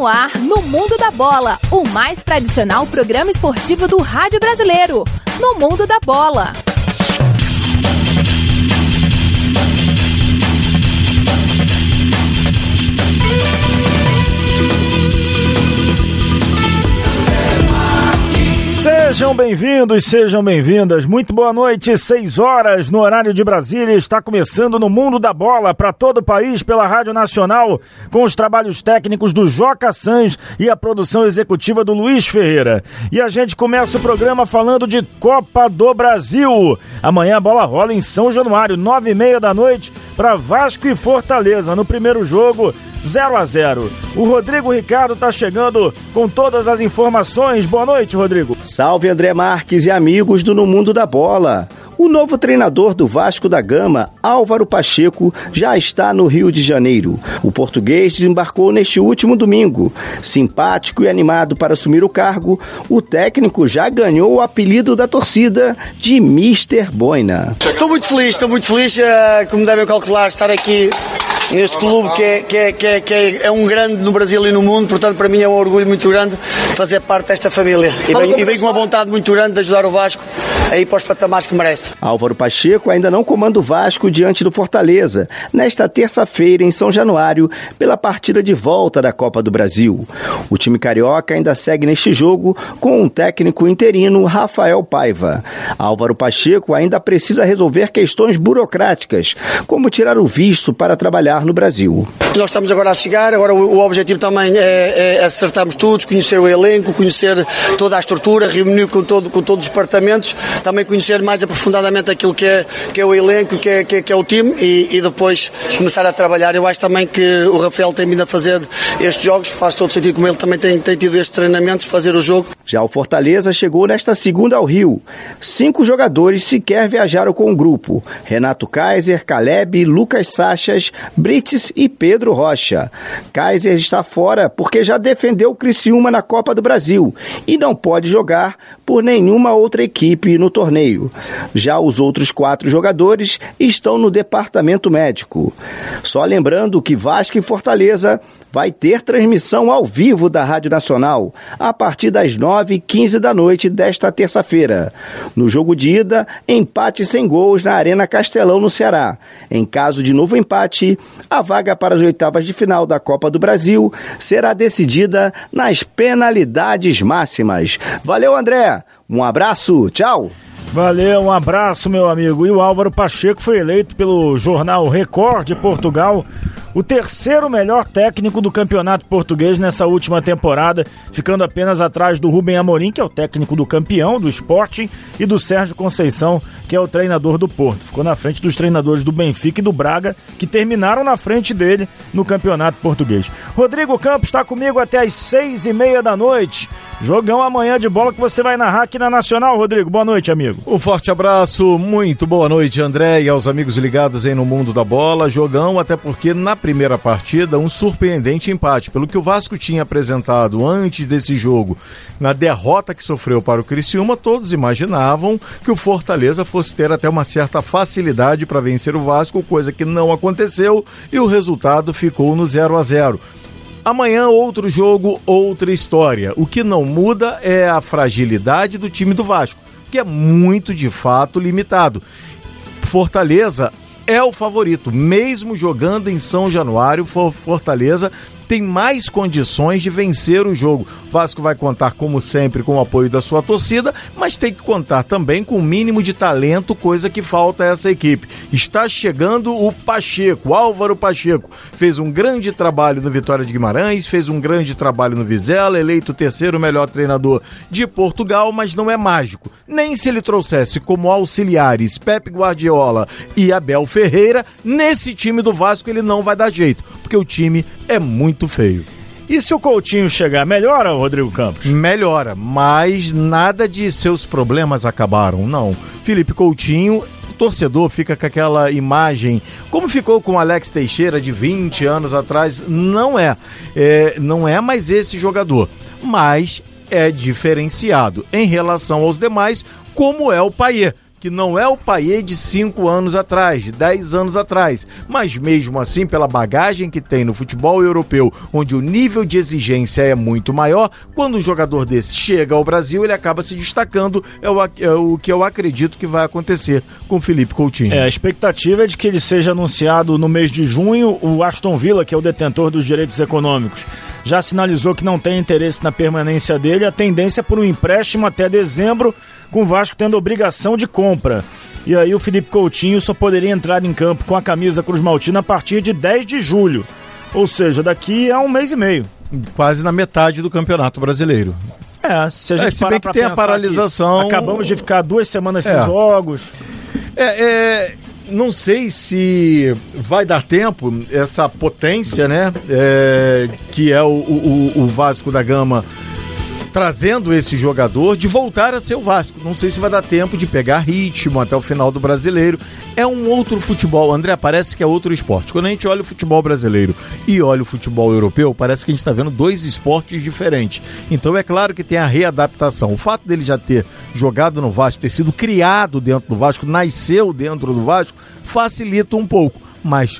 no ar no Mundo da Bola, o mais tradicional programa esportivo do rádio brasileiro. No Mundo da Bola. Sejam bem-vindos, sejam bem-vindas. Muito boa noite, 6 horas no horário de Brasília. Está começando no Mundo da Bola para todo o país pela Rádio Nacional, com os trabalhos técnicos do Joca Sanz e a produção executiva do Luiz Ferreira. E a gente começa o programa falando de Copa do Brasil. Amanhã a bola rola em São Januário, 9h30 da noite, para Vasco e Fortaleza. No primeiro jogo, 0-0. O Rodrigo Ricardo está chegando com todas as informações. Boa noite, Rodrigo. Salve, André Marques e amigos do No Mundo da Bola. O novo treinador do Vasco da Gama, Álvaro Pacheco, já está no Rio de Janeiro. O português desembarcou neste último domingo. Simpático e animado para assumir o cargo, o técnico já ganhou o apelido da torcida de Mr. Boina. Estou muito feliz, como devem calcular, estar aqui neste clube que é um grande no Brasil e no mundo, portanto para mim é um orgulho muito grande fazer parte desta família e venho com uma vontade muito grande de ajudar o Vasco a ir para os patamares que merece. Álvaro Pacheco ainda não comanda o Vasco diante do Fortaleza, nesta terça-feira em São Januário, pela partida de volta da Copa do Brasil. O time carioca ainda segue neste jogo com um técnico interino, Rafael Paiva. Álvaro Pacheco ainda precisa resolver questões burocráticas, como tirar o visto para trabalhar no Brasil. Nós estamos agora a chegar, agora o objetivo também é acertarmos tudo, conhecer o elenco, conhecer toda a estrutura, reunir com todos os departamentos, também conhecer mais aprofundadamente aquilo que é o elenco, que é o time e depois começar a trabalhar. Eu acho também que o Rafael tem vindo a fazer estes jogos, faz todo sentido, como ele também tem tido estes treinamentos, fazer o jogo. Já o Fortaleza chegou nesta segunda ao Rio. 5 jogadores sequer viajaram com o grupo: Renato Kaiser, Caleb, Lucas Sachas, Brites e Pedro Rocha. Kaiser está fora porque já defendeu o Criciúma na Copa do Brasil e não pode jogar por nenhuma outra equipe no torneio. Já os outros 4 jogadores estão no departamento médico. Só lembrando que Vasco e Fortaleza vai ter transmissão ao vivo da Rádio Nacional a partir das 9h15 da noite desta terça-feira. No jogo de ida, empate sem gols na Arena Castelão, no Ceará. Em caso de novo empate, a vaga para as oitavas de final da Copa do Brasil será decidida nas penalidades máximas. Valeu, André! Um abraço, tchau! Valeu, um abraço, meu amigo. E o Álvaro Pacheco foi eleito pelo jornal Record de Portugal o terceiro melhor técnico do campeonato português nessa última temporada, ficando apenas atrás do Rubem Amorim, que é o técnico do Campeão, do Sporting, e do Sérgio Conceição, que é o treinador do Porto. Ficou na frente dos treinadores do Benfica e do Braga, que terminaram na frente dele no campeonato português. Rodrigo Campos está comigo até às 6h30 da noite. Jogão amanhã de bola que você vai narrar aqui na Nacional, Rodrigo. Boa noite, amigo. Um forte abraço, muito boa noite, André, e aos amigos ligados aí no Mundo da Bola. Jogão, até porque na primeira partida, um surpreendente empate. Pelo que o Vasco tinha apresentado antes desse jogo, na derrota que sofreu para o Criciúma, todos imaginavam que o Fortaleza fosse ter até uma certa facilidade para vencer o Vasco, coisa que não aconteceu, e o resultado ficou no 0-0. Amanhã, outro jogo, outra história. O que não muda é a fragilidade do time do Vasco, que é muito, de fato, limitado. Fortaleza é o favorito, mesmo jogando em São Januário. Fortaleza tem mais condições de vencer o jogo. Vasco vai contar, como sempre, com o apoio da sua torcida, mas tem que contar também com o mínimo de talento, coisa que falta a essa equipe. Está chegando o Pacheco, Álvaro Pacheco. Fez um grande trabalho no Vitória de Guimarães, fez um grande trabalho no Vizela, eleito o terceiro melhor treinador de Portugal, mas não é mágico. Nem se ele trouxesse como auxiliares Pep Guardiola e Abel Ferreira, nesse time do Vasco ele não vai dar jeito, porque o time é muito feio. E se o Coutinho chegar, melhora, Rodrigo Campos? Melhora, mas nada de seus problemas acabaram, não. Felipe Coutinho, o torcedor fica com aquela imagem, como ficou com o Alex Teixeira de 20 anos atrás, não é mais esse jogador, mas é diferenciado em relação aos demais, como é o Payet, que não é o Payet de 5 anos atrás, de 10 anos atrás, mas mesmo assim, pela bagagem que tem no futebol europeu, onde o nível de exigência é muito maior, quando um jogador desse chega ao Brasil, ele acaba se destacando, é o que eu acredito que vai acontecer com o Felipe Coutinho. A expectativa é de que ele seja anunciado no mês de junho. O Aston Villa, que é o detentor dos direitos econômicos, já sinalizou que não tem interesse na permanência dele. A tendência é por um empréstimo até dezembro, com o Vasco tendo obrigação de compra. E aí o Felipe Coutinho só poderia entrar em campo com a camisa Cruz Maltina a partir de 10 de julho. Ou seja, daqui a 1 mês e meio. Quase na metade do Campeonato Brasileiro. Se a gente se bem que tem a paralisação... Acabamos de ficar 2 semanas sem jogos. Não sei se vai dar tempo, essa potência, né? Que é o Vasco da Gama trazendo esse jogador, de voltar a ser o Vasco. Não sei se vai dar tempo de pegar ritmo até o final do Brasileiro. É um outro futebol, André, parece que é outro esporte. Quando a gente olha o futebol brasileiro e olha o futebol europeu, parece que a gente está vendo 2 esportes diferentes. Então é claro que tem a readaptação. O fato dele já ter jogado no Vasco, ter sido criado dentro do Vasco, nasceu dentro do Vasco, facilita um pouco. Mas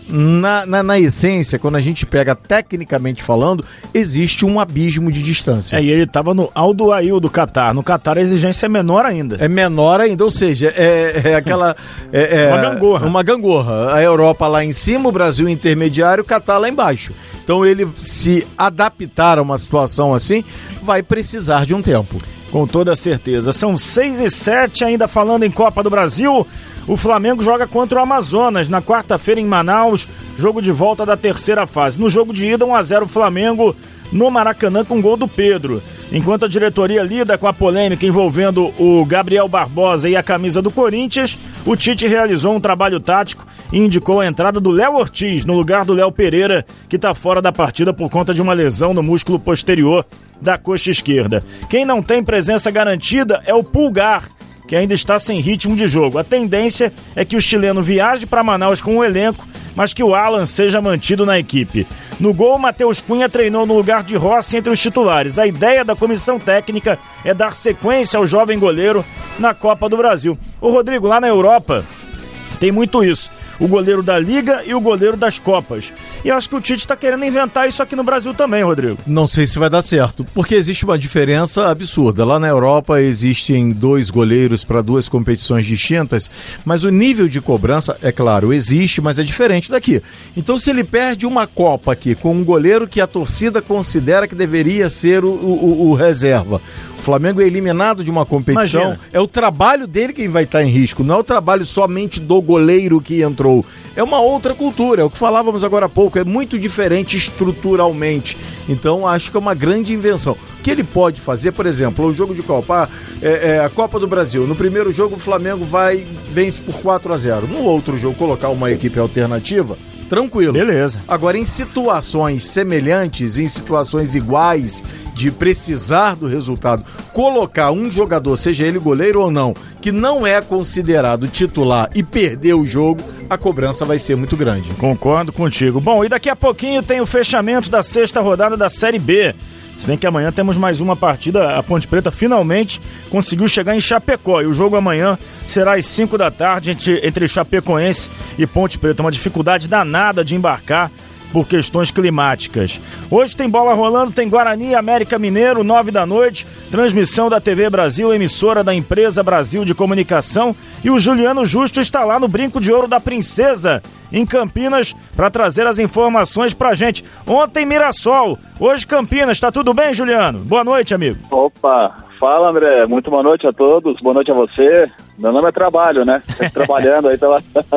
na essência, quando a gente pega tecnicamente falando, existe um abismo de distância. E ele estava no Al Duhail do Catar. No Catar a exigência é menor ainda. É menor ainda, ou seja, aquela... uma gangorra. Uma gangorra. A Europa lá em cima, o Brasil intermediário, o Catar lá embaixo. Então ele se adaptar a uma situação assim, vai precisar de um tempo. Com toda certeza. São 6h07, ainda falando em Copa do Brasil. O Flamengo joga contra o Amazonas na quarta-feira em Manaus, jogo de volta da terceira fase. No jogo de ida, 1-0 Flamengo no Maracanã com gol do Pedro. Enquanto a diretoria lida com a polêmica envolvendo o Gabriel Barbosa e a camisa do Corinthians, o Tite realizou um trabalho tático e indicou a entrada do Léo Ortiz no lugar do Léo Pereira, que está fora da partida por conta de uma lesão no músculo posterior da coxa esquerda. Quem não tem presença garantida é o Pulgar, que ainda está sem ritmo de jogo. A tendência é que o chileno viaje para Manaus com o elenco, mas que o Alan seja mantido na equipe. No gol, Matheus Cunha treinou no lugar de Rossi entre os titulares. A ideia da comissão técnica é dar sequência ao jovem goleiro na Copa do Brasil. Ô Rodrigo, lá na Europa tem muito isso. O goleiro da Liga e o goleiro das Copas. E acho que o Tite está querendo inventar isso aqui no Brasil também, Rodrigo. Não sei se vai dar certo, porque existe uma diferença absurda. Lá na Europa existem 2 goleiros para 2 competições distintas, mas o nível de cobrança, é claro, existe, mas é diferente daqui. Então se ele perde uma Copa aqui com um goleiro que a torcida considera que deveria ser o reserva, o Flamengo é eliminado de uma competição, imagina. É o trabalho dele que vai estar em risco, não é o trabalho somente do goleiro que entrou. É uma outra cultura, é o que falávamos agora há pouco, é muito diferente estruturalmente. Então acho que é uma grande invenção. O que ele pode fazer, por exemplo, o jogo de Copa, a Copa do Brasil, no primeiro jogo o Flamengo vence por 4-0. No outro jogo colocar uma equipe alternativa, tranquilo. Beleza. Agora, em situações semelhantes, em situações iguais, de precisar do resultado, colocar um jogador, seja ele goleiro ou não, que não é considerado titular e perder o jogo, a cobrança vai ser muito grande. Concordo contigo. Bom, e daqui a pouquinho tem o fechamento da 6ª rodada da Série B. Se bem que amanhã temos mais uma partida, a Ponte Preta finalmente conseguiu chegar em Chapecó. E o jogo amanhã será às 5 da tarde entre Chapecoense e Ponte Preta. Uma dificuldade danada de embarcar por questões climáticas. Hoje tem bola rolando, tem Guarani e América Mineiro, 9 da noite, transmissão da TV Brasil, emissora da empresa Brasil de Comunicação, e o Juliano Justo está lá no Brinco de Ouro da Princesa, em Campinas, para trazer as informações pra gente. Ontem Mirassol, hoje Campinas, tá tudo bem, Juliano? Boa noite, amigo. Opa, fala, André, muito boa noite a todos, boa noite a você. Meu nome é trabalho, né? Trabalhando aí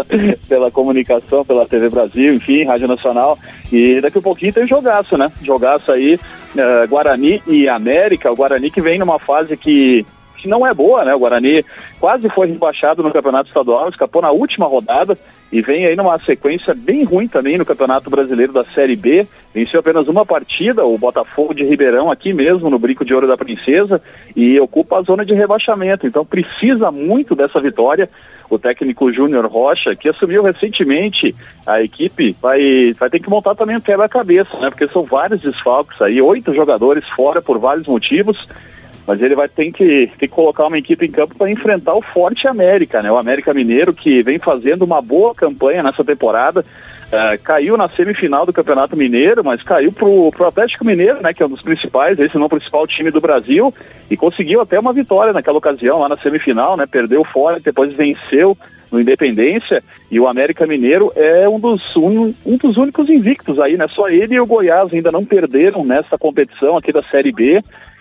pela comunicação, pela TV Brasil, enfim, Rádio Nacional. E daqui a pouquinho tem jogaço, né? Jogaço aí, Guarani e América. O Guarani que vem numa fase que não é boa, né? O Guarani quase foi rebaixado no Campeonato Estadual, escapou na última rodada e vem aí numa sequência bem ruim também no Campeonato Brasileiro da Série B. Venceu apenas uma partida, o Botafogo de Ribeirão, aqui mesmo no Brinco de Ouro da Princesa, e ocupa a zona de rebaixamento. Então precisa muito dessa vitória. O técnico Júnior Rocha, que assumiu recentemente a equipe, vai ter que montar também um quebra-cabeça, né? Porque são vários desfalques aí, 8 jogadores fora por vários motivos. mas ele vai ter que colocar uma equipe em campo para enfrentar o forte América, né? O América Mineiro, que vem fazendo uma boa campanha nessa temporada, caiu na semifinal do Campeonato Mineiro, mas caiu pro Atlético Mineiro, né? Que é um dos principais, esse não o principal time do Brasil, e conseguiu até uma vitória naquela ocasião, lá na semifinal, né? Perdeu fora, depois venceu no Independência, e o América Mineiro é um dos únicos invictos aí, né? Só ele e o Goiás ainda não perderam nessa competição aqui da Série B,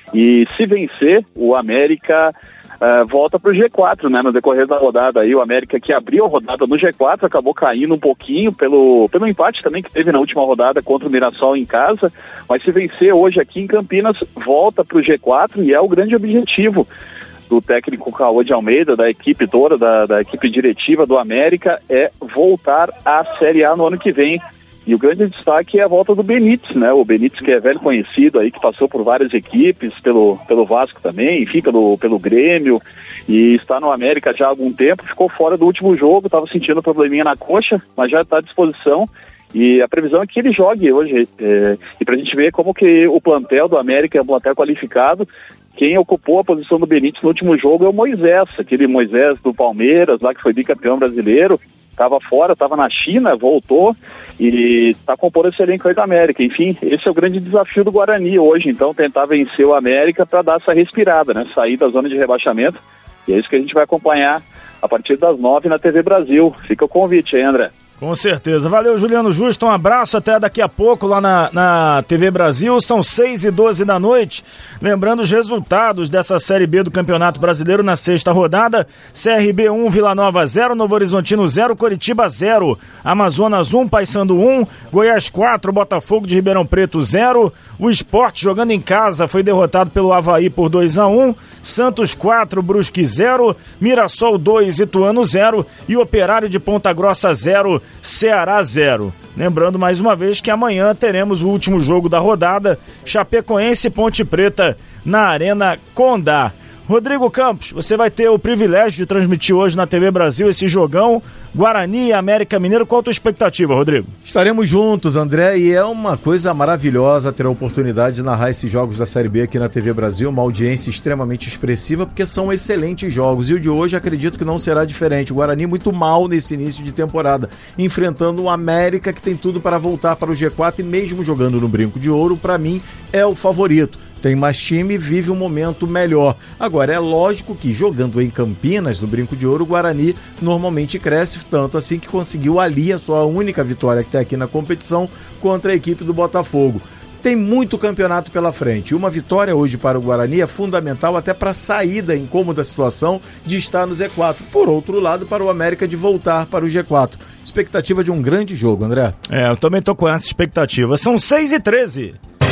e se vencer, o América volta para o G4, né? No decorrer da rodada aí, o América, que abriu a rodada no G4, acabou caindo um pouquinho pelo empate também que teve na última rodada contra o Mirassol em casa, mas se vencer hoje aqui em Campinas, volta para o G4, e é o grande objetivo do técnico Cauã de Almeida, da equipe toda, da equipe diretiva do América, é voltar à Série A no ano que vem. E o grande destaque é a volta do Benítez, né? O Benítez, que é velho conhecido aí, que passou por várias equipes, pelo Vasco também, enfim, pelo Grêmio, e está no América já há algum tempo, ficou fora do último jogo, estava sentindo um probleminha na coxa, mas já está à disposição, e a previsão é que ele jogue hoje, e para a gente ver como que o plantel do América é um plantel qualificado. Quem ocupou a posição do Benítez no último jogo é o Moisés, aquele Moisés do Palmeiras, lá que foi bicampeão brasileiro, estava fora, estava na China, voltou e está compondo esse elenco aí da América. Enfim, esse é o grande desafio do Guarani hoje, então tentar vencer o América para dar essa respirada, né? Sair da zona de rebaixamento, e é isso que a gente vai acompanhar a partir das 9 na TV Brasil. Fica o convite aí, André. Com certeza. Valeu, Juliano Justo, um abraço, até daqui a pouco lá na TV Brasil. São 6h12 da noite. Lembrando os resultados dessa Série B do Campeonato Brasileiro na sexta rodada: CRB 1, Vila Nova 0, Novo Horizontino 0, Coritiba 0, Amazonas 1, Paysandu 1, Goiás 4, Botafogo de Ribeirão Preto 0, o Sport, jogando em casa, foi derrotado pelo Avaí por 2-1, Santos 4, Brusque 0, Mirassol 2, Ituano 0 e Operário de Ponta Grossa 0, Ceará 0. Lembrando mais uma vez que amanhã teremos o último jogo da rodada, Chapecoense e Ponte Preta na Arena Condá. Rodrigo Campos, você vai ter o privilégio de transmitir hoje na TV Brasil esse jogão, Guarani e América Mineiro. Qual a tua expectativa, Rodrigo? Estaremos juntos, André, e é uma coisa maravilhosa ter a oportunidade de narrar esses jogos da Série B aqui na TV Brasil, uma audiência extremamente expressiva, porque são excelentes jogos, e o de hoje acredito que não será diferente. O Guarani muito mal nesse início de temporada, enfrentando o América, que tem tudo para voltar para o G4, e mesmo jogando no Brinco de Ouro, para mim é o favorito. Tem mais time e vive um momento melhor. Agora, é lógico que jogando em Campinas, no Brinco de Ouro, o Guarani normalmente cresce, tanto assim que conseguiu ali a sua única vitória que tem aqui na competição contra a equipe do Botafogo. Tem muito campeonato pela frente. Uma vitória hoje para o Guarani é fundamental até para a saída da incômoda situação de estar no Z4. Por outro lado, para o América de voltar para o G4. Expectativa de um grande jogo, André. Eu também estou com essa expectativa. São 6h13.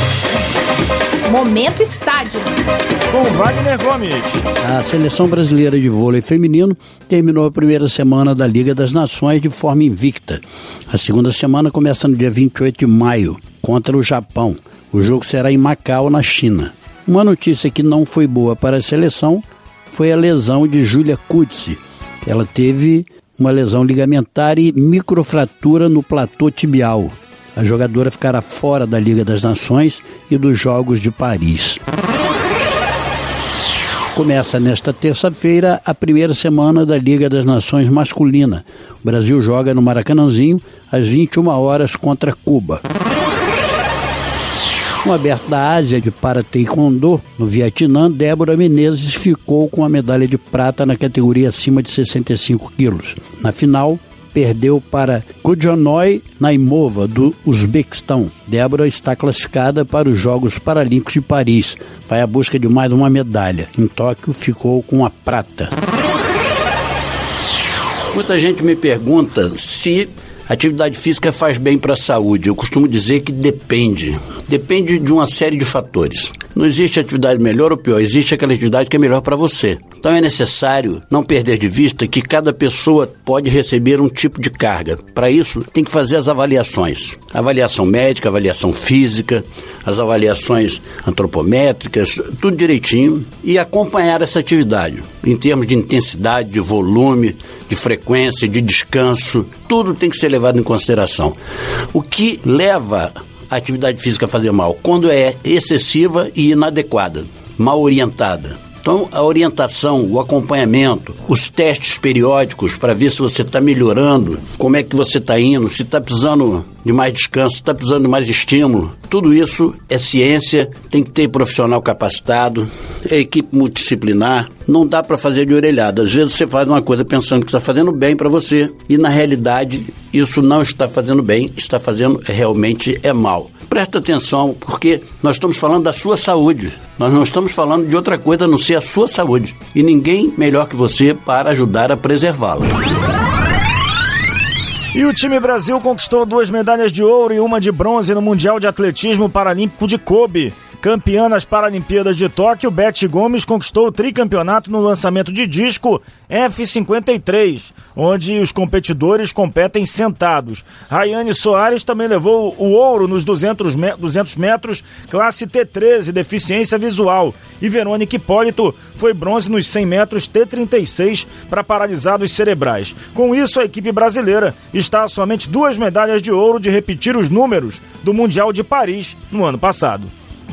Momento Estádio. Com Wagner Gomes. A seleção brasileira de vôlei feminino terminou a primeira semana da Liga das Nações de forma invicta. A segunda semana começa no dia 28 de maio, contra o Japão. O jogo será em Macau, na China. Uma notícia que não foi boa para a seleção foi a lesão de Júlia Kutsi. Ela teve uma lesão ligamentar e microfratura no platô tibial. A jogadora ficará fora da Liga das Nações e dos Jogos de Paris. Começa nesta terça-feira a primeira semana da Liga das Nações masculina. O Brasil joga no Maracanãzinho às 21 horas contra Cuba. No Aberto da Ásia de Para Taekwondo, no Vietnã, Débora Menezes ficou com a medalha de prata na categoria acima de 65 quilos. Na final, perdeu para Gudjonoi Naimova, do Uzbequistão. Débora está classificada para os Jogos Paralímpicos de Paris. Vai à busca de mais uma medalha. Em Tóquio, ficou com a prata. Muita gente me pergunta se atividade física faz bem para a saúde. Eu costumo dizer que depende. Depende de uma série de fatores. Não existe atividade melhor ou pior, existe aquela atividade que é melhor para você. Então é necessário não perder de vista que cada pessoa pode receber um tipo de carga. Para isso, tem que fazer as avaliações. Avaliação médica, avaliação física, as avaliações antropométricas, tudo direitinho, e acompanhar essa atividade em termos de intensidade, de volume, de frequência, de descanso. Tudo tem que ser levado em consideração. O que leva a atividade física fazer mal? Quando é excessiva e inadequada, mal orientada. Então, a orientação, o acompanhamento, os testes periódicos para ver se você está melhorando, como é que você está indo, se está precisando de mais descanso, se está precisando de mais estímulo, tudo isso é ciência, tem que ter profissional capacitado, é equipe multidisciplinar, não dá para fazer de orelhada. Às vezes você faz uma coisa pensando que está fazendo bem para você e, na realidade, isso não está fazendo bem, está fazendo realmente mal. Presta atenção, porque nós estamos falando da sua saúde. Nós não estamos falando de outra coisa a não ser a sua saúde. E ninguém melhor que você para ajudar a preservá-la. E o time Brasil conquistou 2 medalhas de ouro e 1 de bronze no Mundial de Atletismo Paralímpico de Kobe. Campeã nas Paralimpíadas de Tóquio, Beth Gomes conquistou o tricampeonato no lançamento de disco F53, onde os competidores competem sentados. Rayane Soares também levou o ouro nos 200 metros, classe T13, deficiência visual. E Verônica Hipólito foi bronze nos 100 metros T36 para paralisados cerebrais. Com isso, a equipe brasileira está a somente 2 medalhas de ouro de repetir os números do Mundial de Paris no ano passado.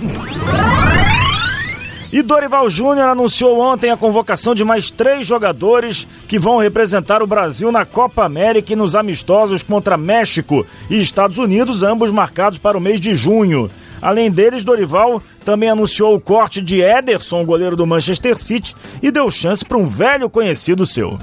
E Dorival Júnior anunciou ontem a convocação de mais 3 jogadores que vão representar o Brasil na Copa América e nos amistosos contra México e Estados Unidos, ambos marcados para o mês de junho. Além deles, Dorival também anunciou o corte de Ederson, goleiro do Manchester City, e deu chance para um velho conhecido seu.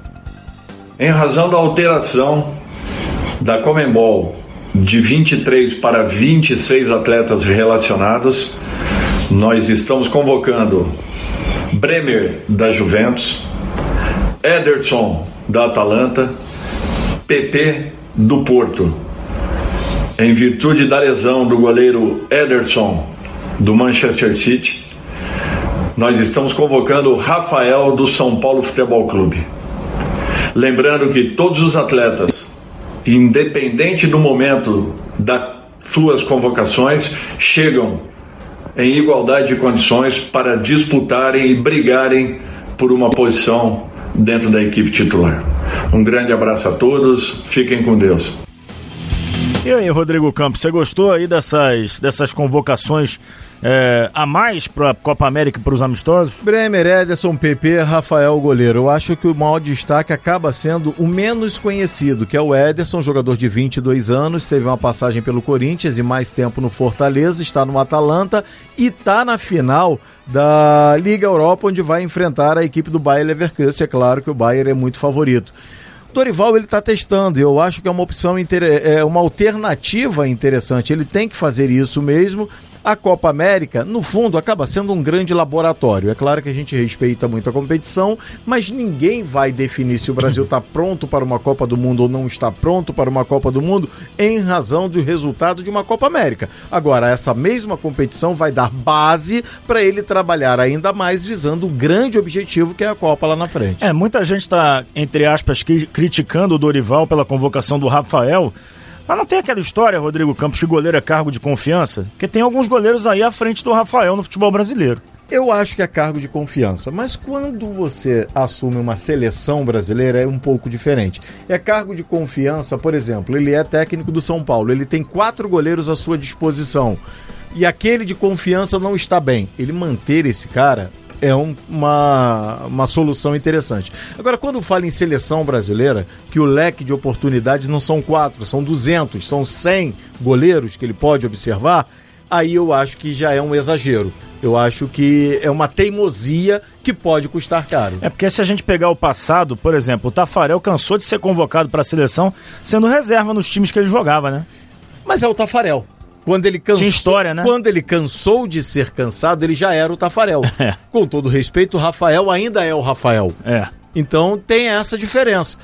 Em razão da alteração da Conmebol de 23 para 26 atletas relacionados, nós estamos convocando Bremer, da Juventus, Ederson, da Atalanta, PP, do Porto. Em virtude da lesão do goleiro Ederson, do Manchester City, nós estamos convocando Rafael, do São Paulo Futebol Clube. Lembrando que todos os atletas, independente do momento das suas convocações, chegam em igualdade de condições para disputarem e brigarem por uma posição dentro da equipe titular. Um grande abraço a todos, fiquem com Deus. E aí, Rodrigo Campos, você gostou aí dessas convocações a mais para a Copa América e para os amistosos? Bremer, Ederson, PP, Rafael, goleiro. Eu acho que o maior destaque acaba sendo o menos conhecido, que é o Ederson, jogador de 22 anos, teve uma passagem pelo Corinthians e mais tempo no Fortaleza, está no Atalanta e está na final da Liga Europa, onde vai enfrentar a equipe do Bayer Leverkusen. É claro que o Bayer é muito favorito. Dorival, ele está testando, e eu acho que é uma opção, uma alternativa interessante. Ele tem que fazer isso mesmo. A Copa América, no fundo, acaba sendo um grande laboratório. É claro que a gente respeita muito a competição, mas ninguém vai definir se o Brasil está pronto para uma Copa do Mundo ou não está pronto para uma Copa do Mundo em razão do resultado de uma Copa América. Agora, essa mesma competição vai dar base para ele trabalhar ainda mais visando o grande objetivo que é a Copa lá na frente. Muita gente está, entre aspas, criticando o Dorival pela convocação do Rafael. Mas não tem aquela história, Rodrigo Campos, que goleiro é cargo de confiança? Porque tem alguns goleiros aí à frente do Rafael no futebol brasileiro. Eu acho que é cargo de confiança, mas quando você assume uma seleção brasileira é um pouco diferente. É cargo de confiança, por exemplo, ele é técnico do São Paulo, ele tem 4 goleiros à sua disposição e aquele de confiança não está bem. Ele manter esse cara é uma solução interessante. Agora, quando fala em seleção brasileira, que o leque de oportunidades não são 4, são 200, são 100 goleiros que ele pode observar, aí eu acho que já é um exagero. Eu acho que é uma teimosia que pode custar caro. É porque se a gente pegar o passado, por exemplo, o Tafarel cansou de ser convocado para a seleção sendo reserva nos times que ele jogava, né? Mas é o Tafarel. Quando ele cansou, tinha história, né? Quando ele cansou de ser cansado, ele já era o Tafarel. Com todo respeito, o Rafael ainda é o Rafael. Então tem essa diferença.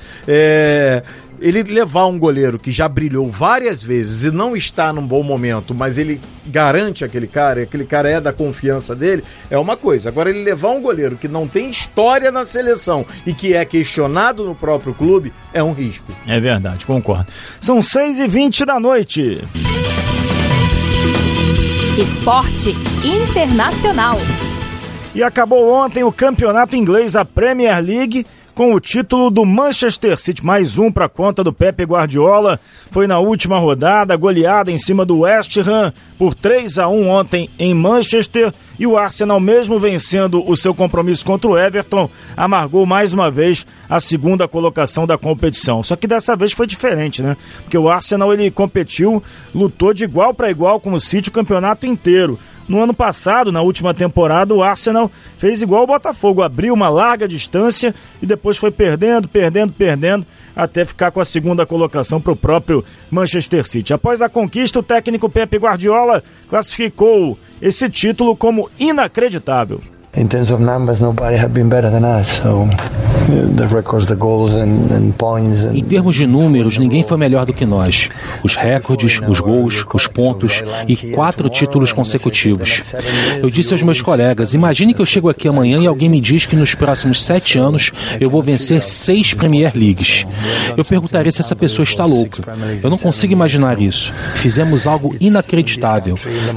Ele levar um goleiro que já brilhou várias vezes e não está num bom momento, mas ele garante aquele cara é da confiança dele, é uma coisa. Agora, ele levar um goleiro que não tem história na seleção e que é questionado no próprio clube, é um risco. É verdade, concordo. São 6h20 da noite. Esporte Internacional. E acabou ontem o campeonato inglês, a Premier League, com o título do Manchester City, mais um para a conta do Pepe Guardiola. Foi na última rodada, goleada em cima do West Ham por 3-1 ontem em Manchester, e o Arsenal, mesmo vencendo o seu compromisso contra o Everton, amargou mais uma vez a segunda colocação da competição. Só que dessa vez foi diferente, né? Porque o Arsenal, ele competiu, lutou de igual para igual com o City o campeonato inteiro. No ano passado, na última temporada, o Arsenal fez igual o Botafogo, abriu uma larga distância e depois foi perdendo, até ficar com a segunda colocação para o próprio Manchester City. Após a conquista, o técnico Pepe Guardiola classificou esse título como inacreditável. In terms of numbers, nobody have been better than us. So the records, the goals and points. Em termos de números, ninguém foi melhor do que nós. Os recordes, os gols, os pontos e 4 títulos consecutivos. Eu disse aos meus colegas, imagine que eu chego aqui amanhã e alguém me diz que nos próximos 7 anos eu vou vencer 6 Premier Leagues. Eu perguntaria se essa pessoa está louca. Eu não consigo imaginar isso. Fizemos algo inacreditável.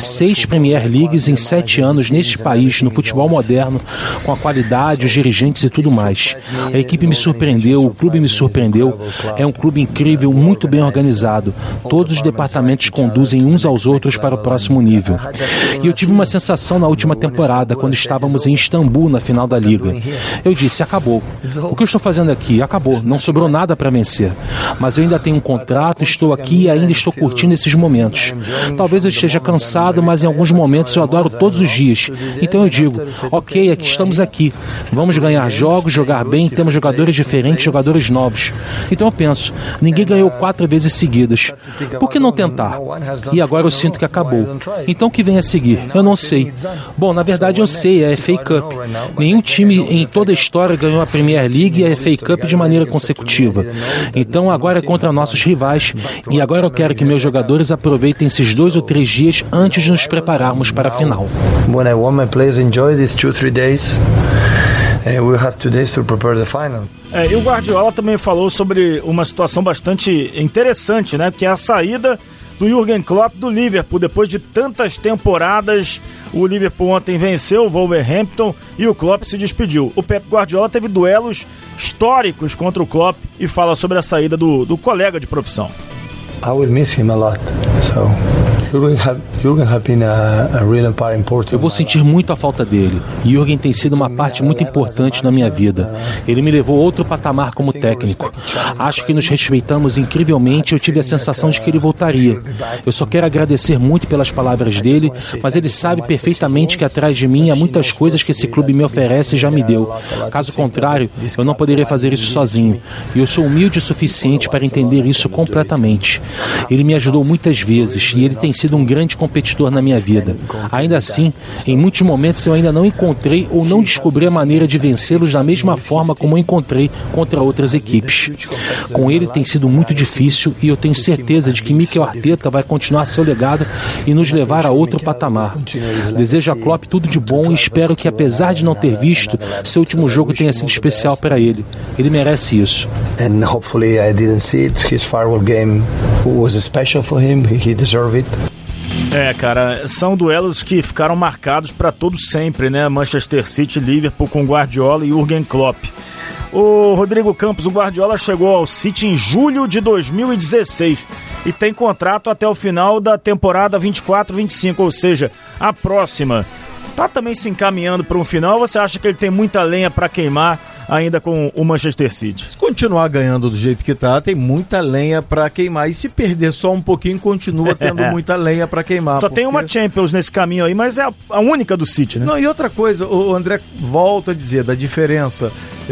6 Premier Leagues em 7 anos neste país, no futebol moderno, com a qualidade, os dirigentes e tudo mais. A equipe me surpreendeu, o clube me surpreendeu. É um clube incrível, muito bem organizado. Todos os departamentos conduzem uns aos outros para o próximo nível. E eu tive uma sensação na última temporada, quando estávamos em Istambul, na final da Liga. Eu disse, acabou. O que eu estou fazendo aqui? Acabou. Não sobrou nada para vencer. Mas eu ainda tenho um contrato, estou aqui e ainda estou curtindo esses momentos. Talvez eu esteja cansado, mas em alguns momentos eu adoro todos os dias. Então eu digo, ok, aqui estamos aqui. Vamos ganhar jogos, jogar bem, temos jogadores diferentes, jogadores novos. Então eu penso, ninguém ganhou 4 vezes seguidas. Por que não tentar? E agora eu sinto que acabou. Então o que vem a seguir? Eu não sei. Bom, na verdade eu sei, é a FA Cup. Nenhum time em toda a história ganhou a Premier League e a FA Cup de maneira consecutiva. Então agora é contra nossos rivais e agora eu quero que meus jogadores aproveitem esses 2 ou 3 dias antes de nos prepararmos para a final. When I want my players enjoy these 2-3 days. We'll have 2 days to prepare the final. E o Guardiola também falou sobre uma situação bastante interessante, né? Que é a saída do Jürgen Klopp do Liverpool. Depois de tantas temporadas, o Liverpool ontem venceu o Wolverhampton e o Klopp se despediu. O Pep Guardiola teve duelos históricos contra o Klopp e fala sobre a saída do colega de profissão. I will miss him a lot. So eu vou sentir muito a falta dele. Jürgen tem sido uma parte muito importante na minha vida. Ele me levou a outro patamar como técnico. Acho que nos respeitamos incrivelmente e eu tive a sensação de que ele voltaria. Eu só quero agradecer muito pelas palavras dele, mas ele sabe perfeitamente que atrás de mim há muitas coisas que esse clube me oferece e já me deu. Caso contrário, eu não poderia fazer isso sozinho. E eu sou humilde o suficiente para entender isso completamente. Ele me ajudou muitas vezes e ele tem sido um grande competidor na minha vida. Ainda assim, em muitos momentos eu ainda não encontrei ou não descobri a maneira de vencê-los da mesma forma como eu encontrei contra outras equipes. Com ele tem sido muito difícil e eu tenho certeza de que Mikel Arteta vai continuar seu legado e nos levar a outro patamar. Desejo a Klopp tudo de bom e espero que, apesar de não ter visto, seu último jogo tenha sido especial para ele. Ele merece isso. And hopefully I didn't see it. His farewell game was special for him. He deserved it. Cara, são duelos que ficaram marcados para todo sempre, né? Manchester City, Liverpool com Guardiola e Jürgen Klopp. O Rodrigo Campos, o Guardiola chegou ao City em julho de 2016 e tem contrato até o final da temporada 24-25, ou seja, a próxima. Tá também se encaminhando para um final, ou você acha que ele tem muita lenha para queimar ainda com o Manchester City? Se continuar ganhando do jeito que tá, tem muita lenha pra queimar. E se perder só um pouquinho, continua tendo muita lenha pra queimar. Só tem uma Champions nesse caminho aí, mas é a única do City, né? Não, e outra coisa, o André volta a dizer da diferença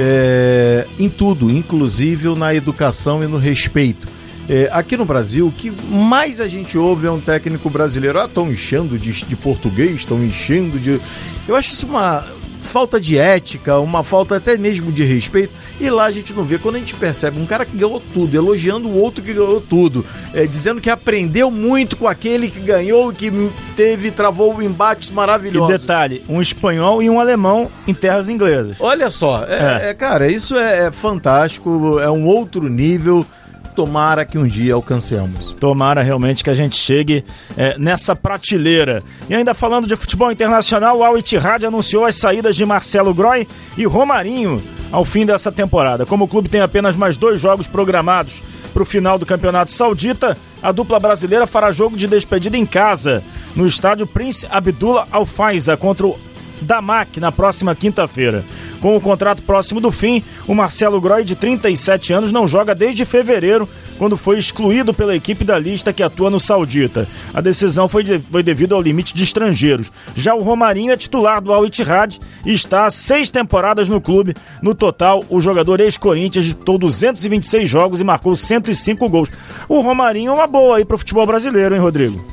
em tudo, inclusive na educação e no respeito. Aqui no Brasil, o que mais a gente ouve é um técnico brasileiro. Estão enchendo de português, estão enchendo de... Eu acho isso uma falta de ética, uma falta até mesmo de respeito, e lá a gente não vê. Quando a gente percebe um cara que ganhou tudo, elogiando o outro que ganhou tudo, dizendo que aprendeu muito com aquele que ganhou, que travou embates maravilhosos. E detalhe, um espanhol e um alemão em terras inglesas. Olha só, cara, isso é fantástico, é um outro nível. Tomara que um dia alcancemos. Tomara realmente que a gente chegue nessa prateleira. E ainda falando de futebol internacional, o Al Ittihad anunciou as saídas de Marcelo Groy e Romarinho ao fim dessa temporada. Como o clube tem apenas mais 2 jogos programados para o final do Campeonato Saudita, a dupla brasileira fará jogo de despedida em casa, no estádio Prince Abdullah Al Faiza, contra o Damak na próxima quinta-feira. Com o contrato próximo do fim, o Marcelo Groy, de 37 anos, não joga desde fevereiro, quando foi excluído pela equipe da lista que atua no Saudita. A decisão foi devido ao limite de estrangeiros. Já o Romarinho é titular do Al Ittihad e está há 6 temporadas no clube. No total, o jogador ex-Corinthians disputou 226 jogos e marcou 105 gols. O Romarinho é uma boa aí pro futebol brasileiro, hein, Rodrigo?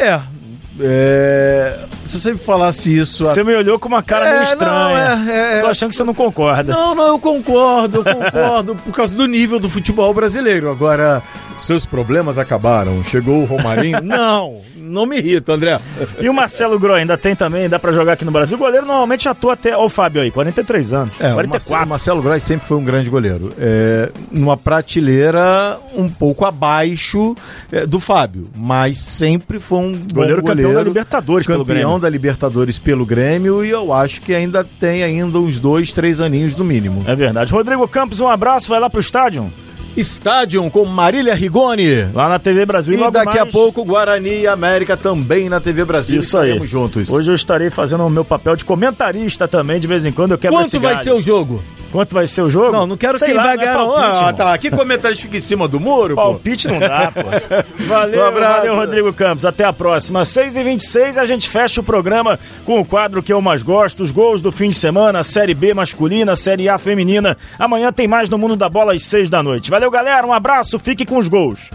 Se você me falasse isso... Você me olhou com uma cara meio estranha. Tô achando que você não concorda. Não, eu concordo por causa do nível do futebol brasileiro. Agora, seus problemas acabaram. Chegou o Romarinho? Não me irrita, André. E o Marcelo Groy ainda tem também, dá pra jogar aqui no Brasil. O goleiro normalmente atua até... Ó o Fábio aí, 43 anos. 44. O Marcelo Groy sempre foi um grande goleiro. Numa prateleira um pouco abaixo do Fábio, mas sempre foi um goleiro campeão da Libertadores pelo Grêmio. Campeão da Libertadores pelo Grêmio, e eu acho que ainda tem uns 2-3 aninhos no mínimo. É verdade. Rodrigo Campos, um abraço, vai lá pro estádio. Estádio com Marília Rigoni. Lá na TV Brasil. E daqui a pouco Guarani e América também na TV Brasil. Isso aí. Estaremos juntos. Hoje eu estarei fazendo o meu papel de comentarista também, de vez em quando eu quero. Quanto vai ser o jogo? Quanto vai ser o jogo? Não quero quem vai ganhar. Tá. Que comentário fica em cima do muro, palpite não dá, pô. Valeu, Rodrigo Campos. Até a próxima. 6h26, a gente fecha o programa com o quadro que eu mais gosto, os gols do fim de semana, Série B masculina, Série A feminina. Amanhã tem mais no Mundo da Bola às 6 da noite. Valeu, galera. Um abraço. Fique com os gols.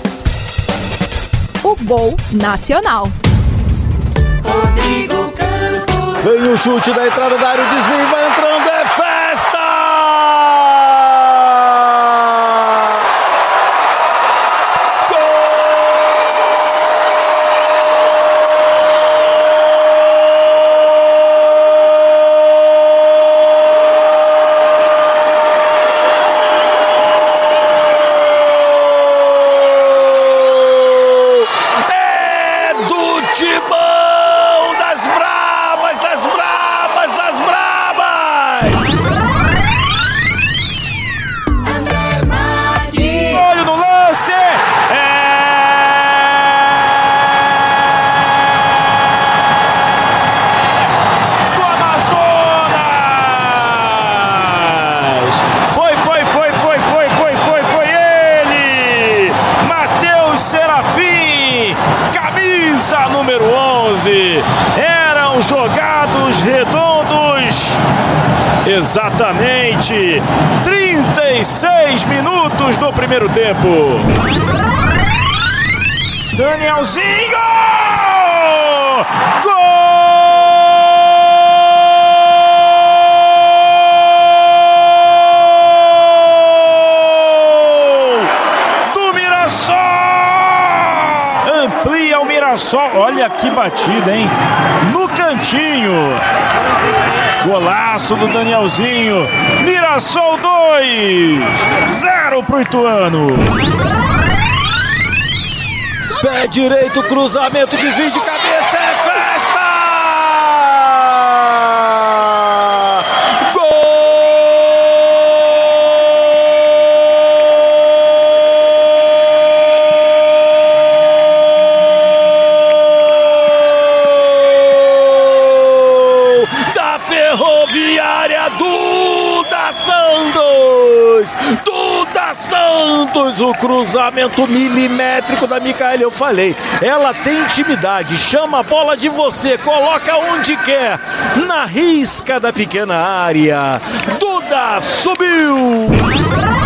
O Gol Nacional. Rodrigo Campos. Vem o chute da entrada da área, o desvio vai entrando, é festa! Eram jogados redondos. Exatamente 36 minutos do primeiro tempo. Danielzinho! Gol! Do Mirassol! Amplia o Mirassol. Olha que batida, hein? No cantinho. Golaço do Danielzinho. Mirassol 2-0 pro Ituano. Pé direito, cruzamento, desvio de cabeça, é festa! Gol! Da Ferroviária Duda Santos! Duda Santos, o cruzamento milimétrico da Micaela, eu falei, ela tem intimidade, chama a bola de você, coloca onde quer, na risca da pequena área. Duda subiu!